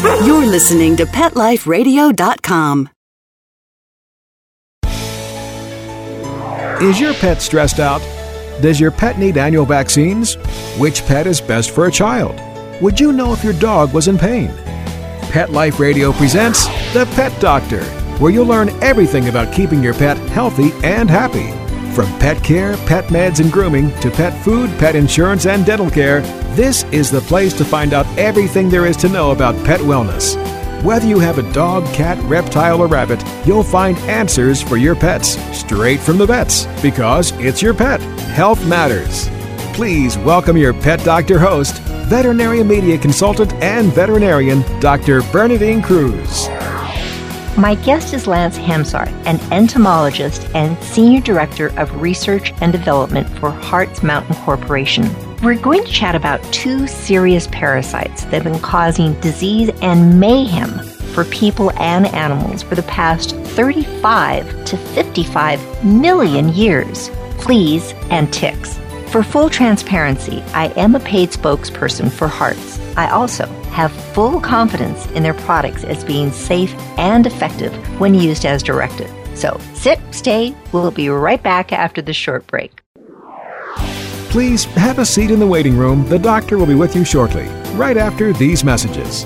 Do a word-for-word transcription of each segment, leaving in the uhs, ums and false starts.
You're listening to pet life radio dot com. Is your pet stressed out? Does your pet need annual vaccines? Which pet is best for a child? Would you know if your dog was in pain? Pet Life Radio presents The Pet Doctor, where you'll learn everything about keeping your pet healthy and happy. From pet care, pet meds and grooming, to pet food, pet insurance, and dental care, this is the place to find out everything there is to know about pet wellness. Whether you have a dog, cat, reptile, or rabbit, you'll find answers for your pets straight from the vets, because it's your pet. Health matters. Please welcome your Pet Doctor host, veterinary media consultant and veterinarian, Doctor Bernadine Cruz. My guest is Lance Hamsar, an entomologist and Senior Director of Research and Development for Hartz Mountain Corporation. We're going to chat about two serious parasites that have been causing disease and mayhem for people and animals for the past thirty-five to fifty-five million years, fleas and ticks. For full transparency, I am a paid spokesperson for Hartz. I also have full confidence in their products as being safe and effective when used as directed. So sit, stay, we'll be right back after the short break. Please have a seat in the waiting room. The doctor will be with you shortly, right after these messages.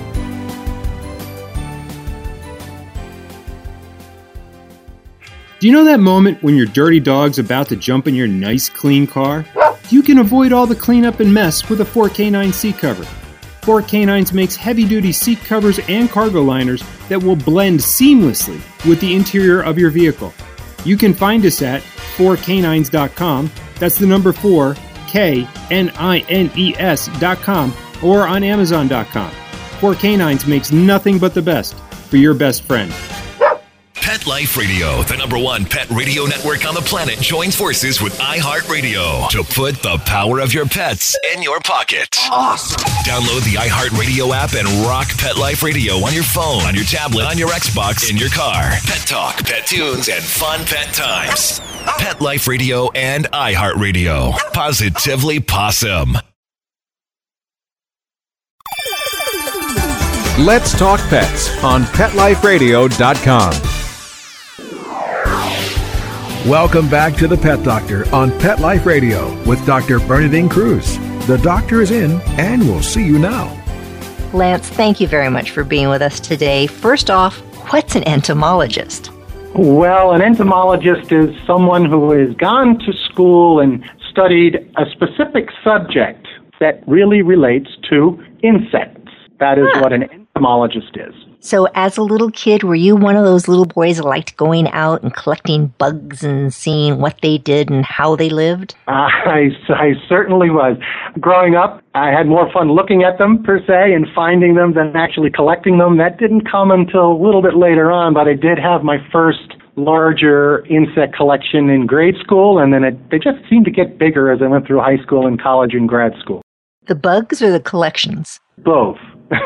Do you know that moment when your dirty dog's about to jump in your nice, clean car? You can avoid all the cleanup and mess with a four K nine seat cover. four K nines makes heavy-duty seat covers and cargo liners that will blend seamlessly with the interior of your vehicle. You can find us at four K nines dot com. That's the number four, K N I N E S dot com, or on Amazon dot com. four K nines makes nothing but the best for your best friend. Pet Life Radio, the number one pet radio network on the planet, joins forces with iHeartRadio to put the power of your pets in your pocket. Awesome! Download the iHeartRadio app and rock Pet Life Radio on your phone, on your tablet, on your Xbox, in your car. Pet talk, pet tunes, and fun pet times. Pet Life Radio and iHeartRadio. Positively Possum. Let's talk pets on pet life radio dot com. Welcome back to The Pet Doctor on Pet Life Radio with Doctor Bernadine Cruz. The doctor is in, and we'll see you now. Lance, thank you very much for being with us today. First off, what's an entomologist? Well, an entomologist is someone who has gone to school and studied a specific subject that really relates to insects. That is huh. what an entomologist is. So as a little kid, were you one of those little boys that liked going out and collecting bugs and seeing what they did and how they lived? Uh, I, I certainly was. Growing up, I had more fun looking at them, per se, and finding them than actually collecting them. That didn't come until a little bit later on, but I did have my first larger insect collection in grade school, and then it, they just seemed to get bigger as I went through high school and college and grad school. The bugs or the collections? Both.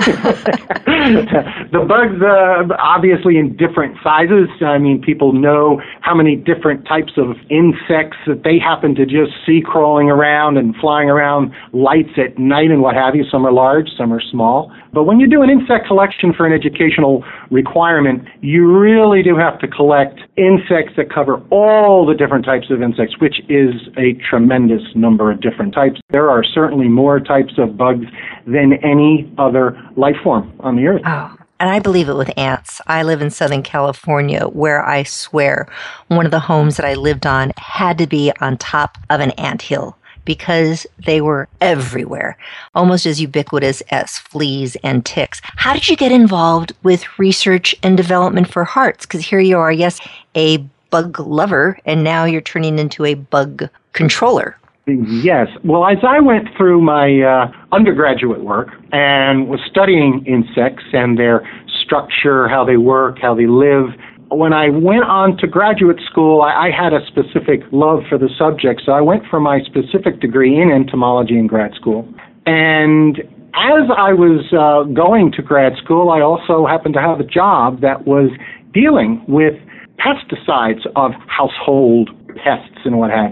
The bugs, uh, obviously in different sizes. I mean, people know how many different types of insects that they happen to just see crawling around and flying around lights at night and what have you. Some are large, some are small. But when you do an insect collection for an educational requirement, you really do have to collect insects that cover all the different types of insects, which is a tremendous number of different types. There are certainly more types of bugs than any other life form on the earth. Oh, and I believe it with ants. I live in Southern California, where I swear one of the homes that I lived on had to be on top of an anthill, because they were everywhere, almost as ubiquitous as fleas and ticks. How did you get involved with research and development for Hartz? Because here you are, yes, a bug lover, and now you're turning into a bug controller. Yes. Well, as I went through my uh, undergraduate work and was studying insects and their structure, how they work, how they live, when I went on to graduate school, I, I had a specific love for the subject, so I went for my specific degree in entomology in grad school. And as I was uh, going to grad school, I also happened to have a job that was dealing with pesticides of household pests and what have you.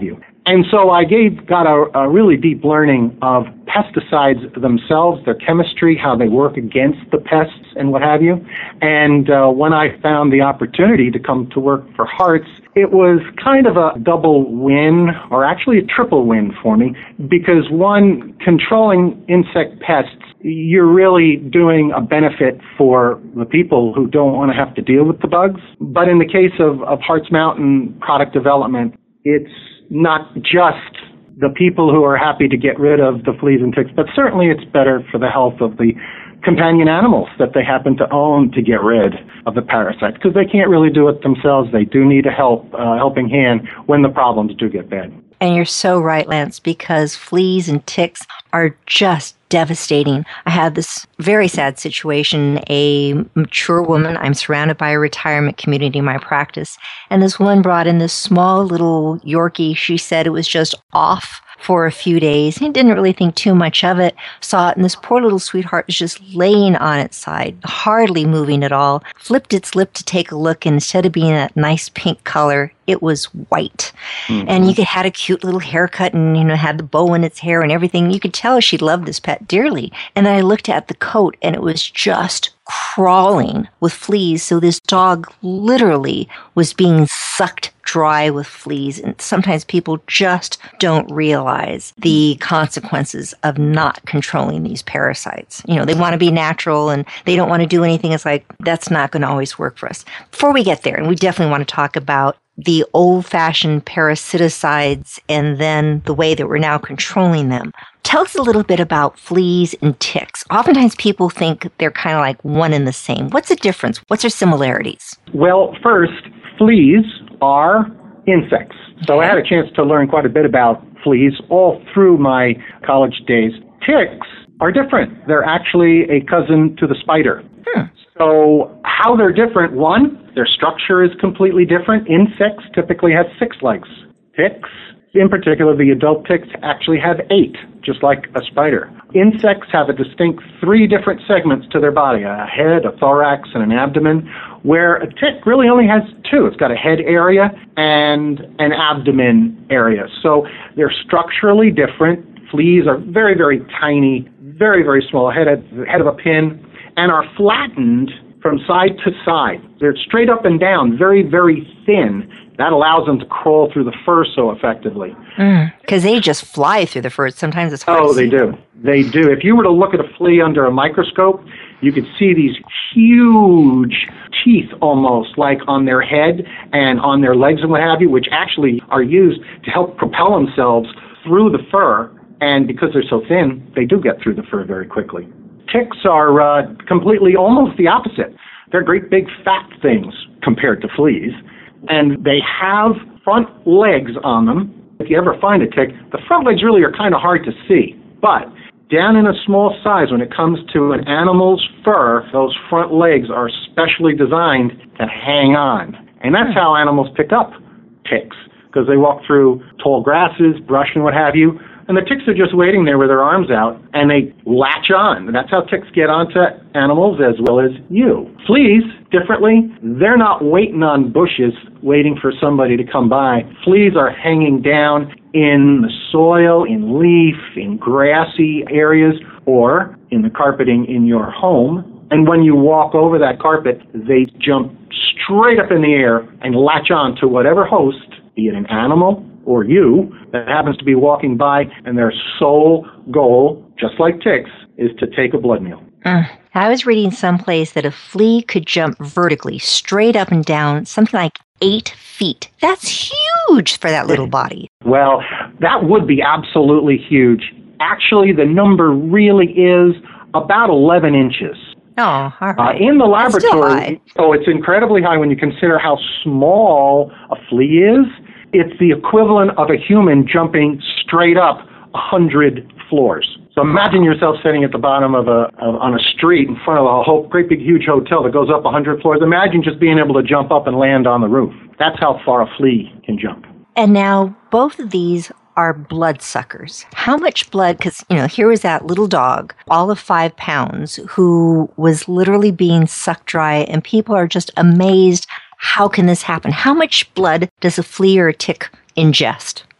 And so I gave got a, a really deep learning of pesticides themselves, their chemistry, how they work against the pests and what have you. And uh, when I found the opportunity to come to work for Hartz, it was kind of a double win, or actually a triple win for me, because one, controlling insect pests, you're really doing a benefit for the people who don't want to have to deal with the bugs. But in the case of, of Hartz Mountain product development, it's not just the people who are happy to get rid of the fleas and ticks, but certainly it's better for the health of the companion animals that they happen to own to get rid of the parasites, because they can't really do it themselves. They do need a help, uh, helping hand when the problems do get bad. And you're so right, Lance, because fleas and ticks are just devastating. I had this very sad situation. A mature woman, I'm surrounded by a retirement community in my practice, and this woman brought in this small little Yorkie. She said it was just off for a few days. He didn't really think too much of it, saw it, and this poor little sweetheart was just laying on its side, hardly moving at all, flipped its lip to take a look, and instead of being that nice pink color, it was white. Mm-hmm. And you could had a cute little haircut and, you know, had the bow in its hair and everything. You could tell she loved this pet dearly. And then I looked at the coat and it was just crawling with fleas. So this dog literally was being sucked dry with fleas. And sometimes people just don't realize the consequences of not controlling these parasites. You know, they want to be natural and they don't want to do anything. It's like, that's not going to always work for us. Before we get there, and we definitely want to talk about the old-fashioned parasiticides and then the way that we're now controlling them. Tell us a little bit about fleas and ticks. Oftentimes people think they're kind of like one and the same. What's the difference? What's their similarities? Well, first, fleas are insects. So I had a chance to learn quite a bit about fleas all through my college days. Ticks are different. They're actually a cousin to the spider. Hmm. So how they're different, one, their structure is completely different. Insects typically have six legs. Ticks, in particular the adult ticks, actually have eight, just like a spider. Insects have a distinct three different segments to their body, a head, a thorax, and an abdomen, where a tick really only has two. It's got a head area and an abdomen area. So they're structurally different. Fleas are very, very tiny, very, very small, head, head of a pin, and are flattened from side to side. They're straight up and down, very, very thin. That allows them to crawl through the fur so effectively. Because mm, they just fly through the fur. Sometimes it's hard Oh, to see they do. them. They do. If you were to look at a flea under a microscope, you could see these huge teeth almost like on their head and on their legs and what have you, which actually are used to help propel themselves through the fur. And because they're so thin, they do get through the fur very quickly. Ticks are uh, completely almost the opposite. They're great big fat things compared to fleas. And they have front legs on them. If you ever find a tick, the front legs really are kind of hard to see. But down in a small size, when it comes to an animal's fur, those front legs are specially designed to hang on. And that's how animals pick up ticks, because they walk through tall grasses, brush, and what have you. And the ticks are just waiting there with their arms out, and they latch on. And that's how ticks get onto animals as well as you. Fleas, differently, they're not waiting on bushes, waiting for somebody to come by. Fleas are hanging down in the soil, in leaf, in grassy areas, or in the carpeting in your home. And when you walk over that carpet, they jump straight up in the air and latch on to whatever host, be it an animal or you, that happens to be walking by, and their sole goal, just like ticks, is to take a blood meal. Uh, I was reading someplace that a flea could jump vertically, straight up and down, something like eight feet. That's huge for that little body. Well, that would be absolutely huge. Actually, the number really is about eleven inches. Oh, all right. Uh, in the laboratory, oh, it's incredibly high when you consider how small a flea is. It's the equivalent of a human jumping straight up one hundred floors. So imagine yourself sitting at the bottom of a of, on a street in front of a whole, great big huge hotel that goes up one hundred floors. Imagine just being able to jump up and land on the roof. That's how far a flea can jump. And now both of these are blood suckers. How much blood? Because, you know, here was that little dog, all of five pounds, who was literally being sucked dry, and people are just amazed. How can this happen? How much blood does a flea or a tick ingest?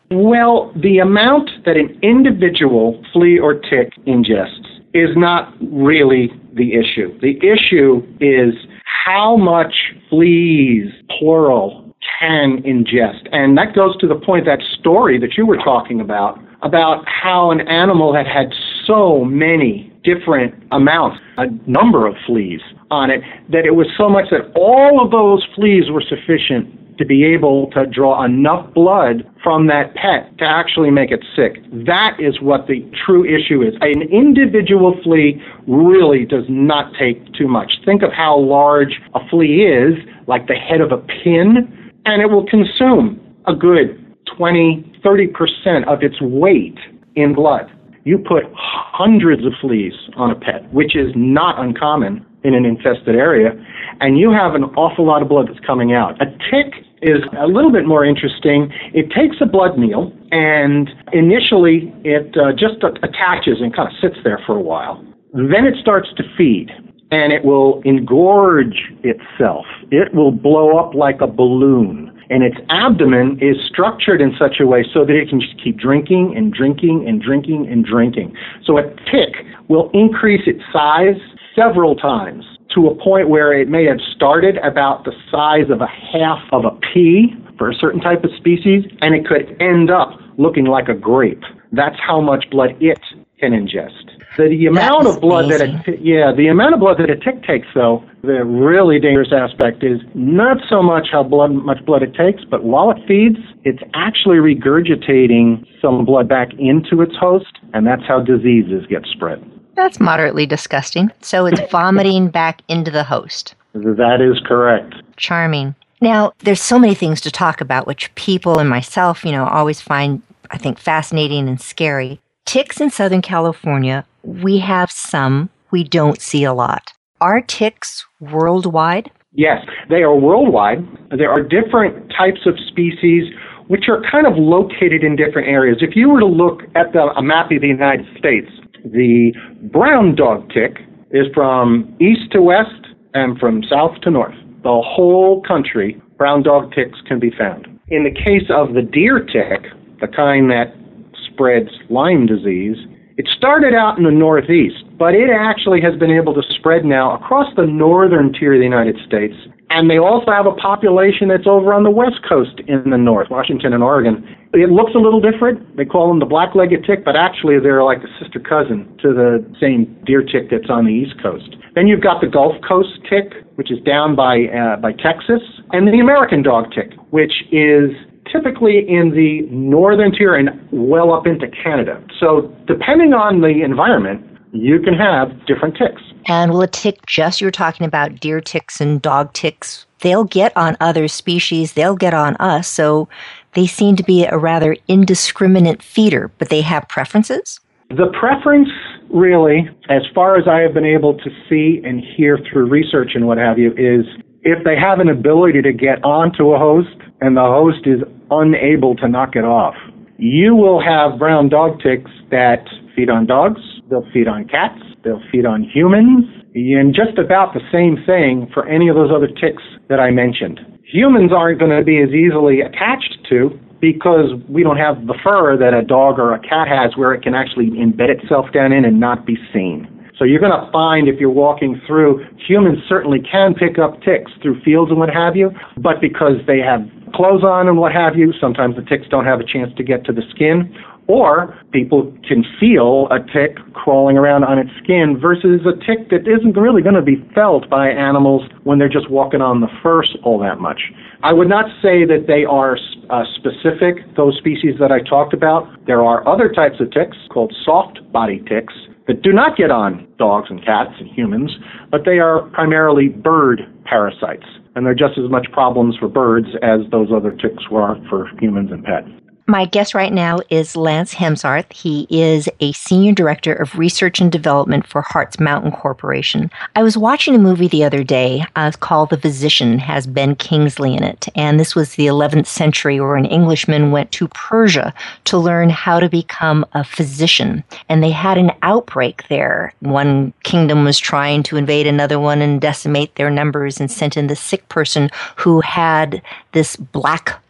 Well, the amount that an individual flea or tick ingests is not really the issue. The issue is how much fleas, plural, can ingest. And that goes to the point, that story that you were talking about, about how an animal had had so many different amounts, a number of fleas on it, that it was so much that all of those fleas were sufficient to be able to draw enough blood from that pet to actually make it sick. That is what the true issue is. An individual flea really does not take too much. Think of how large a flea is, like the head of a pin, and it will consume a good twenty, thirty percent of its weight in blood. You put hundreds of fleas on a pet, which is not uncommon in an infested area, and you have an awful lot of blood that's coming out. A tick is a little bit more interesting. It takes a blood meal, and initially it uh, just attaches and kind of sits there for a while. Then it starts to feed, and it will engorge itself. It will blow up like a balloon, and its abdomen is structured in such a way so that it can just keep drinking and drinking and drinking and drinking. So a tick will increase its size several times, to a point where it may have started about the size of a half of a pea for a certain type of species, and it could end up looking like a grape. That's how much blood it can ingest. The, the amount of blood amazing. that a, yeah, the amount of blood that a tick takes, though, the really dangerous aspect is not so much how blood, much blood it takes, but while it feeds, it's actually regurgitating some blood back into its host, and that's how diseases get spread. That's moderately disgusting. So it's vomiting back into the host. That is correct. Charming. Now, there's so many things to talk about, which people and myself, you know, always find, I think, fascinating and scary. Ticks in Southern California, we have some, we don't see a lot. Are ticks worldwide? Yes, they are worldwide. There are different types of species which are kind of located in different areas. If you were to look at the, a map of the United States, the brown dog tick is from east to west and from south to north. The whole country, brown dog ticks can be found. In the case of the deer tick, the kind that spreads Lyme disease, it started out in the northeast, but it actually has been able to spread now across the northern tier of the United States. And they also have a population that's over on the west coast in the north, Washington and Oregon. It looks a little different. They call them the black-legged tick, but actually they're like a sister cousin to the same deer tick that's on the east coast. Then you've got the Gulf Coast tick, which is down by uh, by Texas, and the American dog tick, which is typically in the northern tier and well up into Canada. So depending on the environment, you can have different ticks. And will a tick, just you were talking about deer ticks and dog ticks, they'll get on other species, they'll get on us, so they seem to be a rather indiscriminate feeder, but they have preferences? The preference, really, as far as I have been able to see and hear through research and what have you, is if they have an ability to get onto a host and the host is unable to knock it off. You will have brown dog ticks that feed on dogs, they'll feed on cats, they'll feed on humans, and just about the same thing for any of those other ticks that I mentioned. Humans aren't going to be as easily attached to because we don't have the fur that a dog or a cat has where it can actually embed itself down in and not be seen. So you're going to find if you're walking through, humans certainly can pick up ticks through fields and what have you, but because they have clothes on and what have you, sometimes the ticks don't have a chance to get to the skin, or people can feel a tick crawling around on its skin versus a tick that isn't really going to be felt by animals when they're just walking on the fur all that much. I would not say that they are uh, specific, those species that I talked about. There are other types of ticks called soft body ticks that do not get on dogs and cats and humans, but they are primarily bird parasites. And they're just as much problems for birds as those other ticks were for humans and pets. My guest right now is Lance Hemsarth. He is a Senior Director of Research and Development for Hartz Mountain Corporation. I was watching a movie the other day uh, called The Physician. It has Ben Kingsley in it. And this was the eleventh century where an Englishman went to Persia to learn how to become a physician. And they had an outbreak there. One kingdom was trying to invade another one and decimate their numbers and sent in the sick person who had this black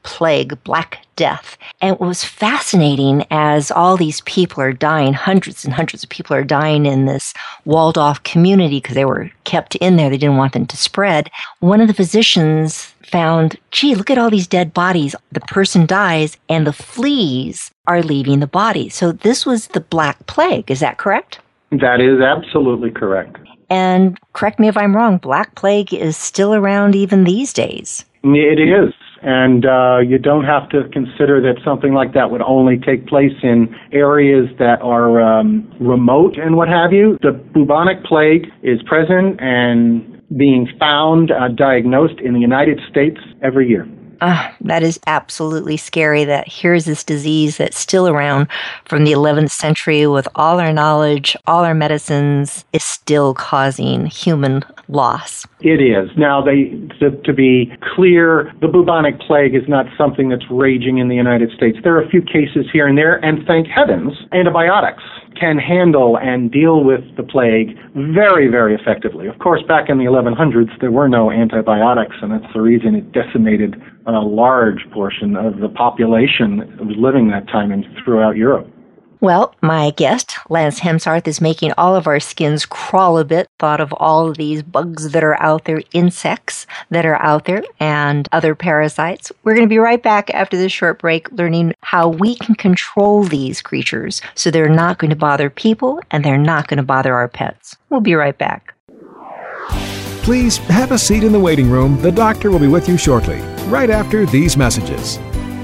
plague, Black Death. And what was fascinating, as all these people are dying, hundreds and hundreds of people are dying in this walled-off community because they were kept in there, they didn't want them to spread, one of the physicians found, gee, look at all these dead bodies. The person dies and the fleas are leaving the body. So this was the Black Plague. Is that correct? That is absolutely correct. And correct me if I'm wrong, Black Plague is still around even these days. It is. And uh, you don't have to consider that something like that would only take place in areas that are um, remote and what have you. The bubonic plague is present and being found, uh, diagnosed in the United States every year. Uh, that is absolutely scary that here's this disease that's still around from the eleventh century with all our knowledge, all our medicines, is still causing human loss. It is. Now, they, to, to be clear, the bubonic plague is not something that's raging in the United States. There are a few cases here and there, and thank heavens, antibiotics can handle and deal with the plague very, very effectively. Of course, back in the eleven hundreds, there were no antibiotics, and that's the reason it decimated a large portion of the population that was living that time in, throughout Europe. Well, my guest, Lance Hemsarth, is making all of our skins crawl a bit, thought of all of these bugs that are out there, insects that are out there, and other parasites. We're going to be right back after this short break, learning how we can control these creatures so they're not going to bother people and they're not going to bother our pets. We'll be right back. Please have a seat in the waiting room. The doctor will be with you shortly, right after these messages.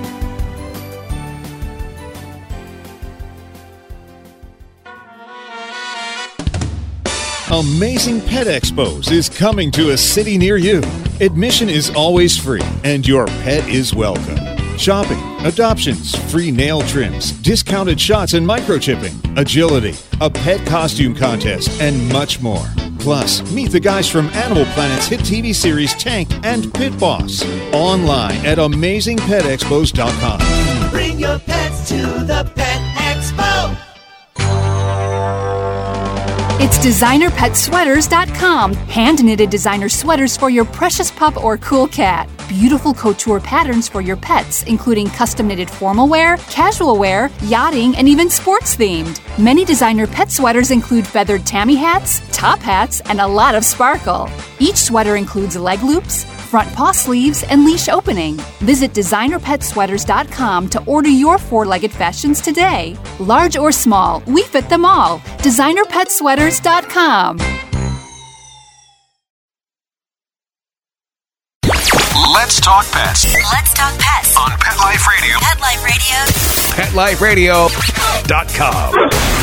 Amazing Pet Expos is coming to a city near you. Admission is always free, and your pet is welcome. Shopping, adoptions, free nail trims, discounted shots and microchipping, agility, a pet costume contest, and much more. Plus, meet the guys from Animal Planet's hit T V series Tank and Pit Boss. Online at amazing pet expos dot com. Bring your pets to the Pet Expo. It's designer pet sweaters dot com. Hand-knitted designer sweaters for your precious pup or cool cat. Beautiful couture patterns for your pets, including custom-knitted formal wear, casual wear, yachting, and even sports-themed. Many designer pet sweaters include feathered tammy hats, top hats, and a lot of sparkle. Each sweater includes leg loops, front paw sleeves, and leash opening. Visit designer pet sweaters dot com to order your four-legged fashions today. Large or small, we fit them all. designer pet sweaters dot com. Let's talk pets. Let's talk pets On Pet Life Radio. Pet Life Radio. pet life radio dot com.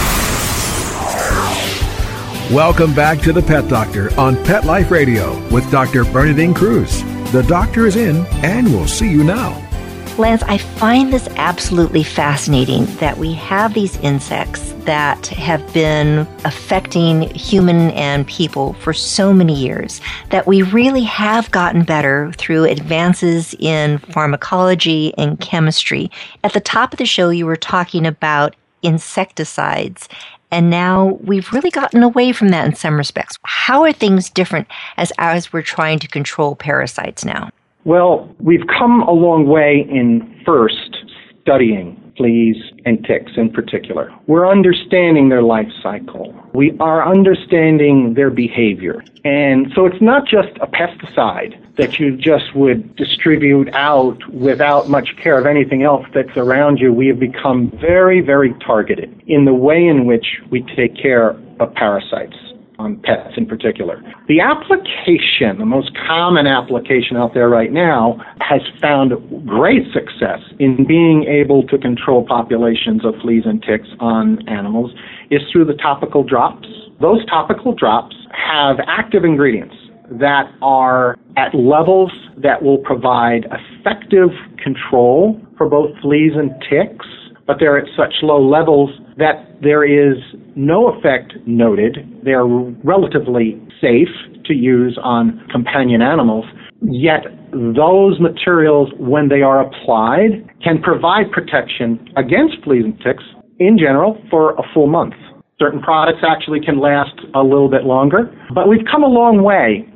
Welcome back to The Pet Doctor on Pet Life Radio with Doctor Bernadine Cruz. The doctor is in, and we'll see you now. Lance, I find this absolutely fascinating that we have these insects that have been affecting human and people for so many years, that we really have gotten better through advances in pharmacology and chemistry. At the top of the show, you were talking about insecticides, and now we've really gotten away from that in some respects. How are things different as, as we're trying to control parasites now? Well, we've come a long way in first studying fleas and ticks in particular. We're understanding their life cycle. We are understanding their behavior. And so it's not just a pesticide that you just would distribute out without much care of anything else that's around you. We have become very, very targeted in the way in which we take care of parasites, on pets in particular. The application, the most common application out there right now, has found great success in being able to control populations of fleas and ticks on animals is through the topical drops. Those topical drops have active ingredients that are at levels that will provide effective control for both fleas and ticks, but they're at such low levels that there is no effect noted. They're relatively safe to use on companion animals, yet those materials, when they are applied, can provide protection against fleas and ticks in general for a full month. Certain products actually can last a little bit longer, but we've come a long way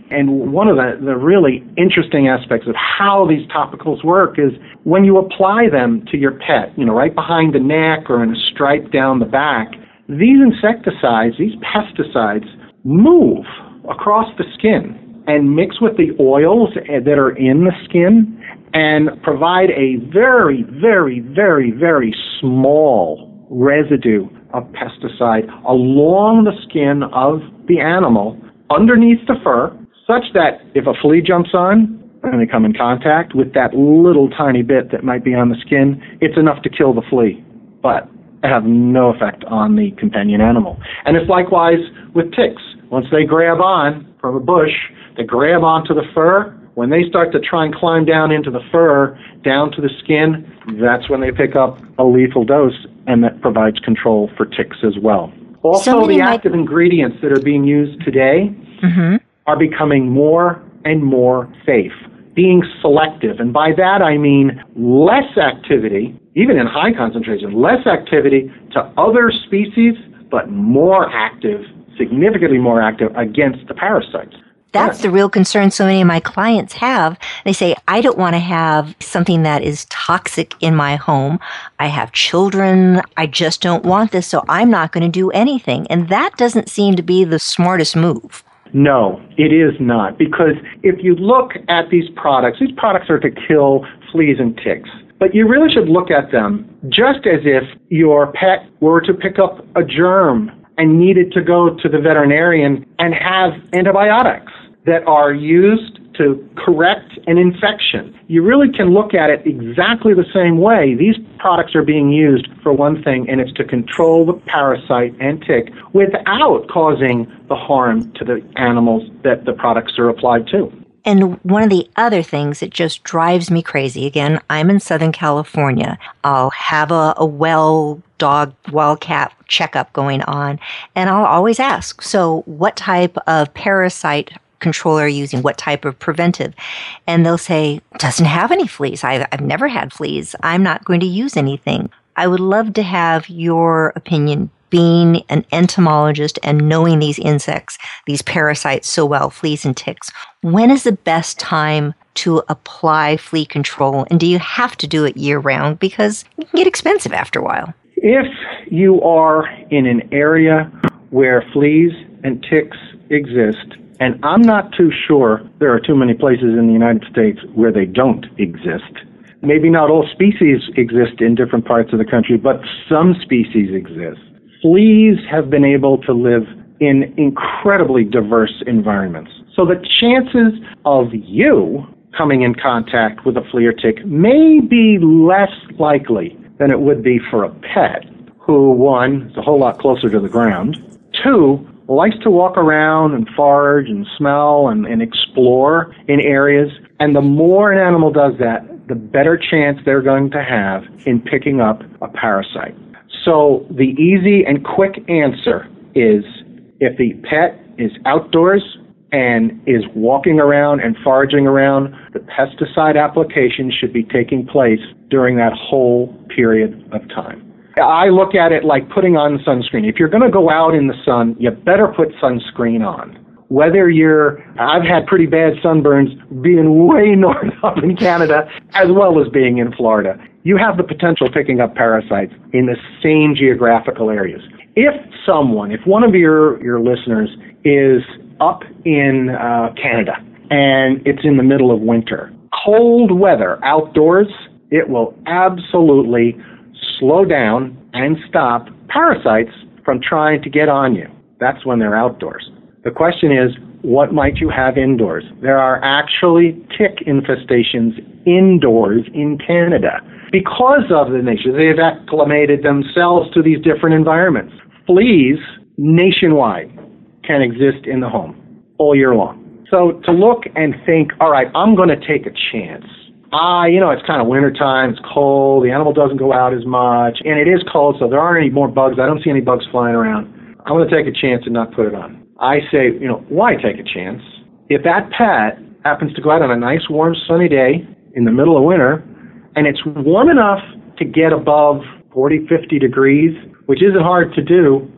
And one of the, the really interesting aspects of how these topicals work is when you apply them to your pet, you know, right behind the neck or in a stripe down the back, these insecticides, these pesticides, move across the skin and mix with the oils that are in the skin and provide a very, very, very, very small residue of pesticide along the skin of the animal underneath the fur, such that if a flea jumps on and they come in contact with that little tiny bit that might be on the skin, it's enough to kill the flea, but it have no effect on the companion animal. And it's likewise with ticks. Once they grab on from a bush, they grab onto the fur. When they start to try and climb down into the fur, down to the skin, that's when they pick up a lethal dose, and that provides control for ticks as well. Also, Somebody the might... active ingredients that are being used today mm-hmm. are becoming more and more safe, being selective. And by that I mean less activity, even in high concentration, less activity to other species, but more active, significantly more active against the parasites. That's the real concern so many of my clients have. They say, I don't want to have something that is toxic in my home. I have children. I just don't want this, so I'm not going to do anything. And that doesn't seem to be the smartest move. No, it is not. Because if you look at these products, these products are to kill fleas and ticks. But you really should look at them just as if your pet were to pick up a germ and needed to go to the veterinarian and have antibiotics that are used to correct an infection. You really can look at it exactly the same way. These products are being used for one thing, and it's to control the parasite and tick without causing the harm to the animals that the products are applied to. And one of the other things that just drives me crazy, again, I'm in Southern California. I'll have a, a well dog, well cat checkup going on, and I'll always ask, so what type of parasite control are you using? What type of preventive? And they'll say, doesn't have any fleas. I've, I've never had fleas. I'm not going to use anything. I would love to have your opinion, being an entomologist and knowing these insects, these parasites so well, fleas and ticks. When is the best time to apply flea control? And do you have to do it year round? Because it can get expensive after a while. If you are in an area where fleas and ticks exist, and I'm not too sure there are too many places in the United States where they don't exist. Maybe not all species exist in different parts of the country, but some species exist. Fleas have been able to live in incredibly diverse environments. So the chances of you coming in contact with a flea or tick may be less likely than it would be for a pet who, one, is a whole lot closer to the ground, two, likes to walk around and forage and smell and, and explore in areas. And the more an animal does that, the better chance they're going to have in picking up a parasite. So the easy and quick answer is if the pet is outdoors and is walking around and foraging around, the pesticide application should be taking place during that whole period of time. I look at it like putting on sunscreen. If you're going to go out in the sun, you better put sunscreen on. Whether you're, I've had pretty bad sunburns being way north up in Canada as well as being in Florida. You have the potential of picking up parasites in the same geographical areas. If someone, if one of your, your listeners is up in uh, Canada and it's in the middle of winter, cold weather outdoors, it will absolutely slow down and stop parasites from trying to get on you. That's when they're outdoors. The question is, what might you have indoors? There are actually tick infestations indoors in Canada because of the nature. They've acclimated themselves to these different environments. Fleas nationwide can exist in the home all year long. So to look and think, all right, I'm going to take a chance. Ah, you know, it's kind of wintertime, it's cold, the animal doesn't go out as much, and it is cold, so there aren't any more bugs. I don't see any bugs flying around. I'm going to take a chance and not put it on. I say, you know, why take a chance? If that pet happens to go out on a nice, warm, sunny day in the middle of winter, and it's warm enough to get above forty, fifty degrees, which isn't hard to do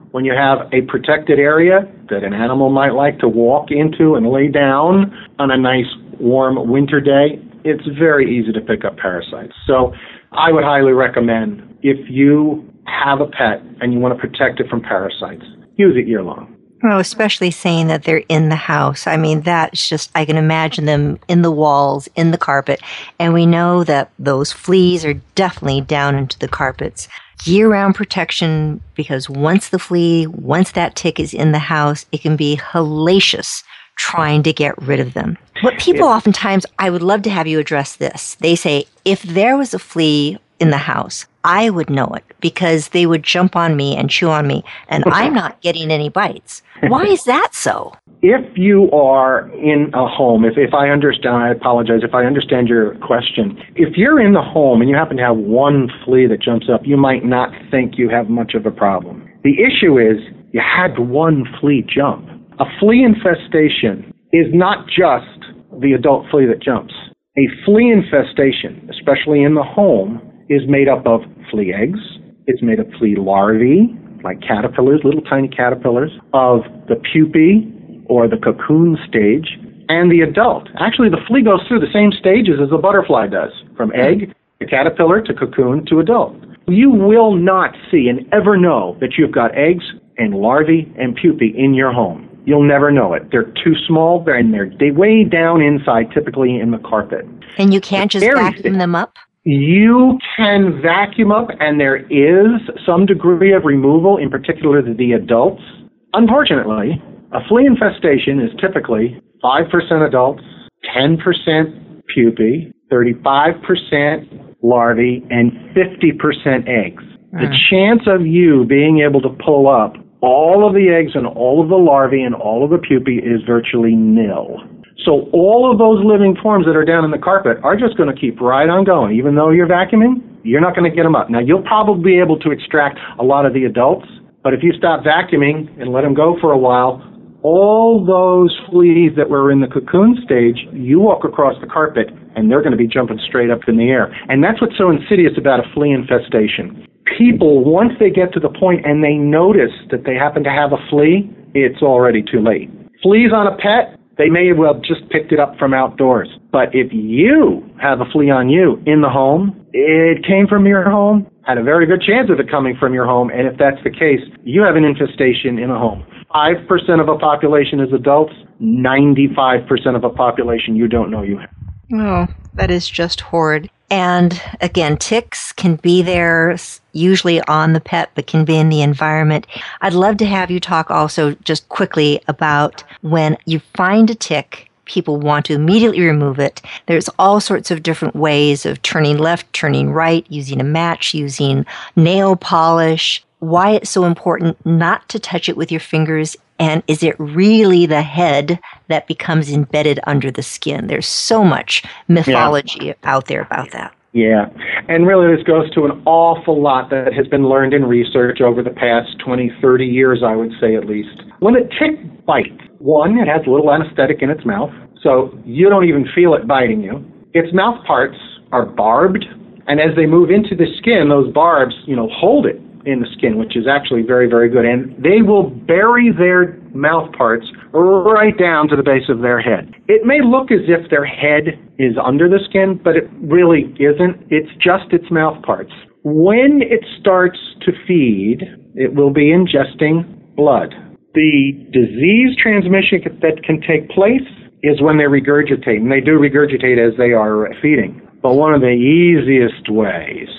when you have a protected area that an animal might like to walk into and lay down on a nice warm winter day, it's very easy to pick up parasites. So I would highly recommend, if you have a pet and you want to protect it from parasites, use it year long. Well, especially saying that they're in the house. I mean, that's just, I can imagine them in the walls, in the carpet. And we know that those fleas are definitely down into the carpets. Year-round protection, because once the flea, once that tick is in the house, it can be hellacious trying to get rid of them. What people yeah. oftentimes, I would love to have you address this. They say, if there was a flea in the house, I would know it because they would jump on me and chew on me, and I'm not getting any bites. Why is that so? If you are in a home, if, if I understand, I apologize, if I understand your question, if you're in the home and you happen to have one flea that jumps up, you might not think you have much of a problem. The issue is you had one flea jump. A flea infestation is not just the adult flea that jumps. A flea infestation, especially in the home, is made up of flea eggs. It's made of flea larvae, like caterpillars, little tiny caterpillars, of the pupae or the cocoon stage, and the adult. Actually, the flea goes through the same stages as a butterfly does, from egg to caterpillar to cocoon to adult. You will not see and ever know that you've got eggs and larvae and pupae in your home. You'll never know it. They're too small, they're in there. They way down inside, typically in the carpet. And you can't just vacuum them up? You can vacuum up, and there is some degree of removal, in particular the adults. Unfortunately, a flea infestation is typically five percent adults, ten percent pupae, thirty-five percent larvae, and fifty percent eggs. Mm. The chance of you being able to pull up all of the eggs and all of the larvae and all of the pupae is virtually nil. So all of those living forms that are down in the carpet are just going to keep right on going. Even though you're vacuuming, you're not going to get them up. Now, you'll probably be able to extract a lot of the adults, but if you stop vacuuming and let them go for a while, all those fleas that were in the cocoon stage, you walk across the carpet and they're going to be jumping straight up in the air. And that's what's so insidious about a flea infestation. People, once they get to the point and they notice that they happen to have a flea, it's already too late. Fleas on a pet, they may have well just picked it up from outdoors. But if you have a flea on you in the home, it came from your home, had a very good chance of it coming from your home, and if that's the case, you have an infestation in a home. five percent of a population is adults, ninety-five percent of a population you don't know you have. Oh, that is just horrid. And again, ticks can be there usually on the pet, but can be in the environment. I'd love to have you talk also just quickly about when you find a tick, people want to immediately remove it. There's all sorts of different ways of turning left, turning right, using a match, using nail polish. Why it's so important not to touch it with your fingers, and is it really the head that becomes embedded under the skin? There's so much mythology yeah. out there about that. Yeah, and really this goes to an awful lot that has been learned in research over the past twenty, thirty years, I would say at least. When a tick bites, one, it has a little anesthetic in its mouth, so you don't even feel it biting you. Its mouth parts are barbed, and as they move into the skin, those barbs, you know, hold it in the skin, which is actually very, very good. And they will bury their mouth parts right down to the base of their head. It may look as if their head is under the skin, but it really isn't. It's just its mouth parts. When it starts to feed, it will be ingesting blood. The disease transmission that can take place is when they regurgitate, and they do regurgitate as they are feeding. But one of the easiest ways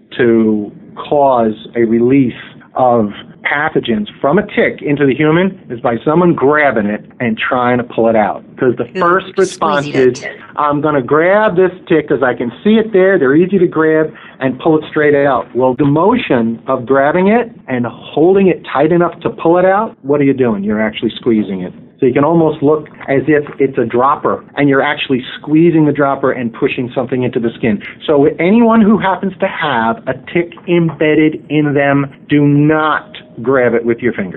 to cause a release of pathogens from a tick into the human is by someone grabbing it and trying to pull it out. Because the first response is, I'm going to grab this tick because I can see it there, they're easy to grab, and pull it straight out. Well, the motion of grabbing it and holding it tight enough to pull it out, what are you doing? You're actually squeezing it. So you can almost look as if it's a dropper, and you're actually squeezing the dropper and pushing something into the skin. So anyone who happens to have a tick embedded in them, do not grab it with your fingers.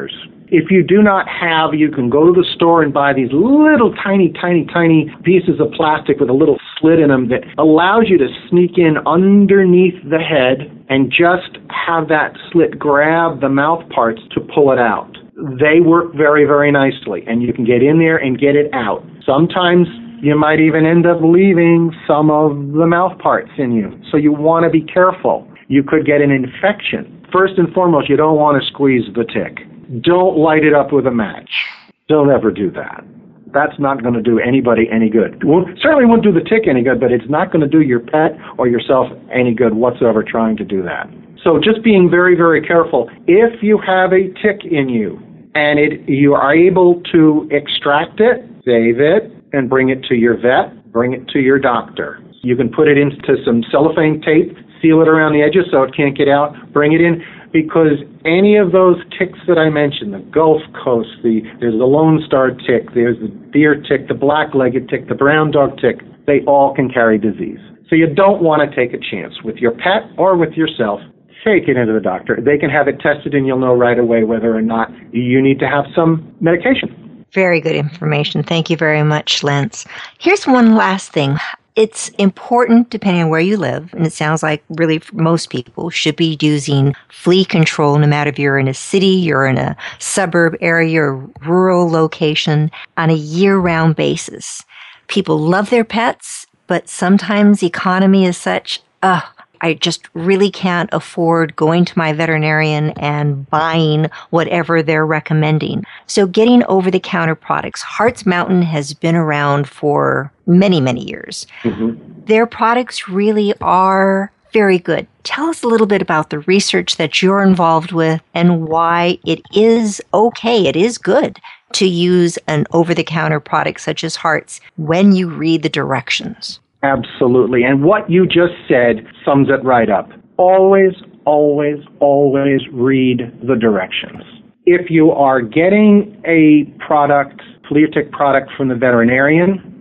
If you do not have, you can go to the store and buy these little tiny, tiny, tiny pieces of plastic with a little slit in them that allows you to sneak in underneath the head and just have that slit grab the mouth parts to pull it out. They work very, very nicely, and you can get in there and get it out. Sometimes you might even end up leaving some of the mouth parts in you, so you want to be careful. You could get an infection. First and foremost, you don't want to squeeze the tick. Don't light it up with a match. Don't ever do that. That's not going to do anybody any good. It won't, certainly won't do the tick any good, but it's not going to do your pet or yourself any good whatsoever trying to do that. So just being very, very careful. If you have a tick in you and it, you are able to extract it, save it, and bring it to your vet, bring it to your doctor. You can put it into some cellophane tape, seal it around the edges so it can't get out, bring it in, because any of those ticks that I mentioned, the Gulf Coast, the there's the Lone Star tick, there's the deer tick, the black-legged tick, the brown dog tick, they all can carry disease. So you don't want to take a chance with your pet or with yourself. Take it into the doctor. They can have it tested and you'll know right away whether or not you need to have some medication. Very good information. Thank you very much, Lance. Here's one last thing. It's important, depending on where you live, and it sounds like really most people should be using flea control, no matter if you're in a city, you're in a suburb area, or rural location, on a year-round basis. People love their pets, but sometimes the economy is such, ugh, I just really can't afford going to my veterinarian and buying whatever they're recommending. So getting over-the-counter products. Hartz Mountain has been around for many, many years. Mm-hmm. Their products really are very good. Tell us a little bit about the research that you're involved with and why it is okay, it is good to use an over-the-counter product such as Hartz when you read the directions. Absolutely. And what you just said sums it right up. Always, always, always read the directions. If you are getting a product, flea or tick product from the veterinarian,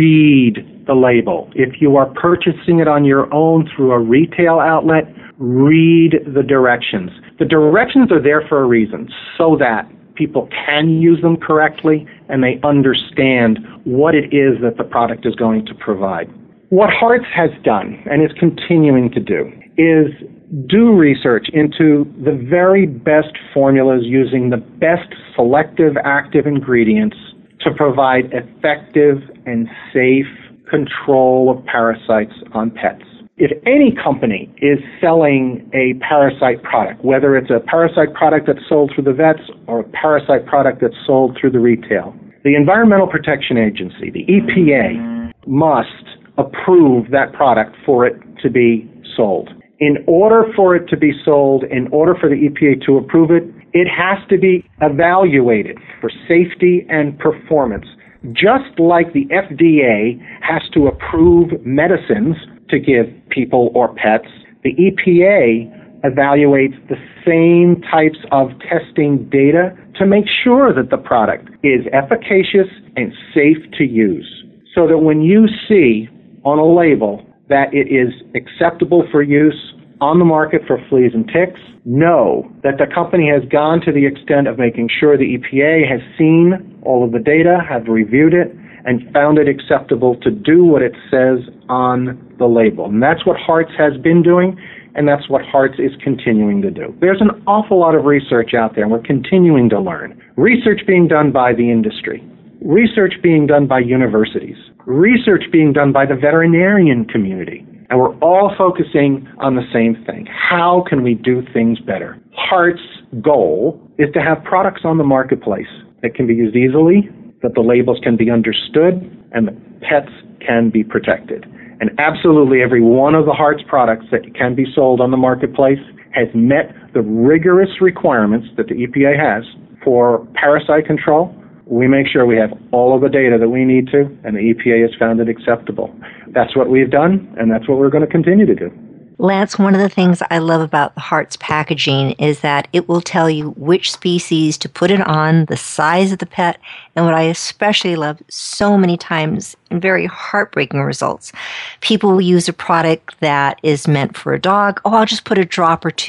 read the label. If you are purchasing it on your own through a retail outlet, read the directions. The directions are there for a reason, so that people can use them correctly and they understand what it is that the product is going to provide. What Hartz has done, and is continuing to do, is do research into the very best formulas using the best selective active ingredients to provide effective and safe control of parasites on pets. If any company is selling a parasite product, whether it's a parasite product that's sold through the vets or a parasite product that's sold through the retail, the Environmental Protection Agency, the E P A, must approve that product for it to be sold. In order for it to be sold, in order for the E P A to approve it, it has to be evaluated for safety and performance. Just like the F D A has to approve medicines to give people or pets, the E P A evaluates the same types of testing data to make sure that the product is efficacious and safe to use. So that when you see on a label that it is acceptable for use on the market for fleas and ticks, know that the company has gone to the extent of making sure the E P A has seen all of the data, have reviewed it, and found it acceptable to do what it says on the label. And that's what Hartz has been doing, and that's what Hartz is continuing to do. There's an awful lot of research out there, and we're continuing to learn. Research being done by the industry, research being done by universities, research being done by the veterinarian community. And we're all focusing on the same thing. How can we do things better? Hart's goal is to have products on the marketplace that can be used easily, that the labels can be understood, and the pets can be protected. And absolutely every one of the Hartz products that can be sold on the marketplace has met the rigorous requirements that the E P A has for parasite control. We make sure we have all of the data that we need to, and the E P A has found it acceptable. That's what we've done, and that's what we're going to continue to do. Lance, one of the things I love about the Hartz packaging is that it will tell you which species to put it on, the size of the pet, and what I especially love so many times, and very heartbreaking results, people will use a product that is meant for a dog. Oh, I'll just put a drop or two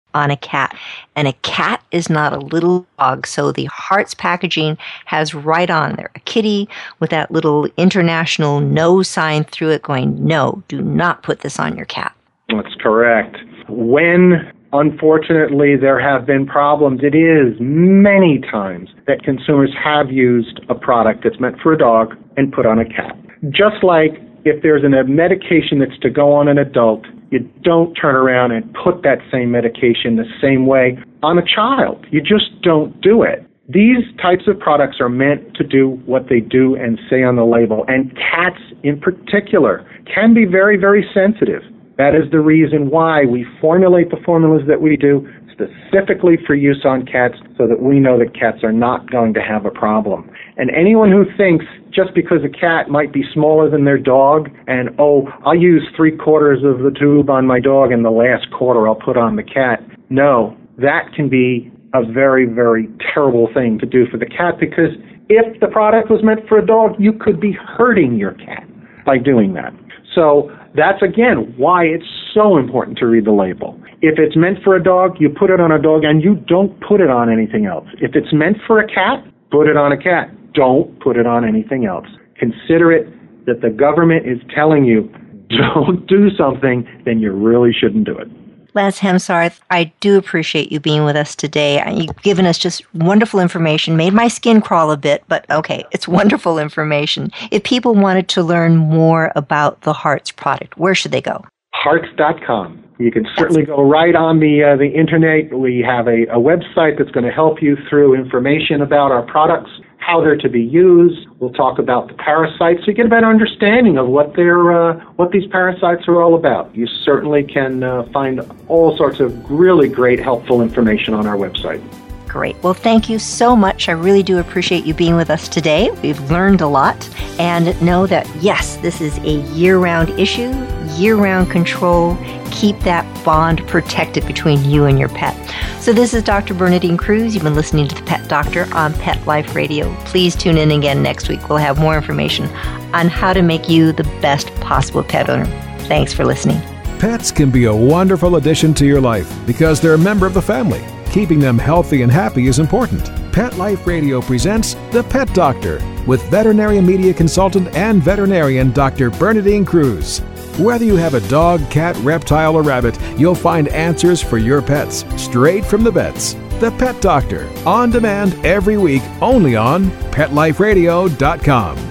on a cat. And a cat is not a little dog, so the Hearts packaging has right on there a kitty with that little international no sign through it going, no, do not put this on your cat. That's correct. When, unfortunately, there have been problems, it is many times that consumers have used a product that's meant for a dog and put on a cat. Just like if there's a medication that's to go on an adult, you don't turn around and put that same medication the same way on a child. You just don't do it. These types of products are meant to do what they do and say on the label, and cats in particular can be very, very sensitive. That is the reason why we formulate the formulas that we do specifically for use on cats so that we know that cats are not going to have a problem. And anyone who thinks just because a cat might be smaller than their dog and, oh, I'll use three quarters of the tube on my dog and the last quarter I'll put on the cat. No, that can be a very, very terrible thing to do for the cat, because if the product was meant for a dog, you could be hurting your cat by doing that. So that's, again, why it's so important to read the label. If it's meant for a dog, you put it on a dog and you don't put it on anything else. If it's meant for a cat, put it on a cat. Don't put it on anything else. Consider it that the government is telling you, don't do something, then you really shouldn't do it. Lance Hemsarth, I do appreciate you being with us today. You've given us just wonderful information, made my skin crawl a bit, but okay, it's wonderful information. If people wanted to learn more about the Hearts product, where should they go? Hearts dot com. You can certainly go right on the uh, the internet. We have a, a website that's going to help you through information about our products, how they're to be used. We'll talk about the parasites, so you get a better understanding of what they're, uh, what these parasites are all about. You certainly can uh, find all sorts of really great, helpful information on our website. Great. Well, thank you so much. I really do appreciate you being with us today. We've learned a lot, and know that, yes, this is a year-round issue, year-round control. Keep that bond protected between you and your pet. So this is Doctor Bernadine Cruz. You've been listening to The Pet Doctor on Pet Life Radio. Please tune in again next week. We'll have more information on how to make you the best possible pet owner. Thanks for listening. Pets can be a wonderful addition to your life because they're a member of the family. Keeping them healthy and happy is important. Pet Life Radio presents The Pet Doctor with veterinary media consultant and veterinarian Doctor Bernadine Cruz. Whether you have a dog, cat, reptile, or rabbit, you'll find answers for your pets straight from the vets. The Pet Doctor, on demand every week, only on pet life radio dot com.